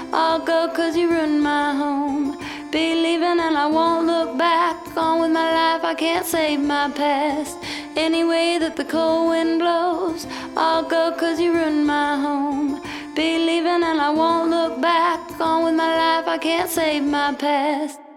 I'll go 'cause you ruined my home. Be leaving and I won't look back. On with my life, I can't save my past. Any way that the cold wind blows, I'll go 'cause you ruined my home. Be leaving and I won't look back. On with my life, I can't save my past.